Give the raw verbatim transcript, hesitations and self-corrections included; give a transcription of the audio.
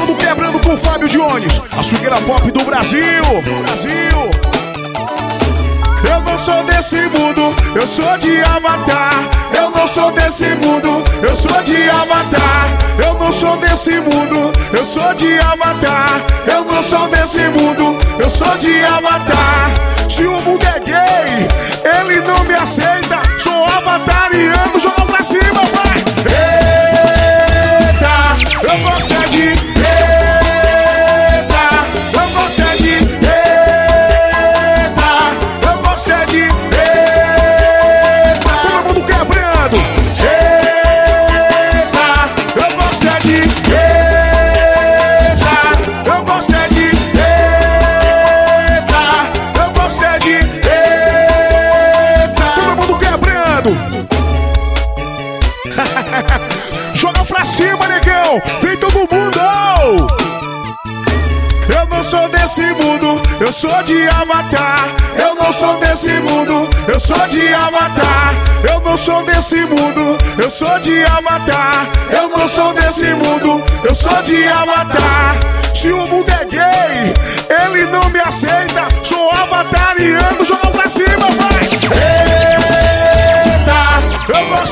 mundo quebrando com o Fábio Dionis, a swingueira pop do Brasil. Brasil. Eu não sou desse mundo, eu sou de Avatar. Eu não sou desse mundo, eu sou de Avatar. Eu não sou desse mundo, eu sou de Avatar. Eu não sou desse mundo, eu sou de Avatar. Se o mundo é gay, ele não me aceita. Sou avatariano, joga pra cima, vai! Eita, eu gosto é de... Eita, eu gosto é de... Eita, eu gosto é de... Eita, todo mundo quebrando. Eita, eu gosto é de... Eita, eu gosto é de... Eita, eu gosto é de... Eita, todo mundo quebrando. Joga pra cima, negão, vem todo mundo. Eu não sou desse mundo, eu sou de Avatar. Eu não sou desse mundo, eu sou de Avatar. Eu não sou desse mundo, eu sou de Avatar. Eu não sou desse mundo, eu sou de Avatar. Se o mundo é gay, ele não me aceita. Sou avatariano, joga pra cima, vai! Eita, eu gosto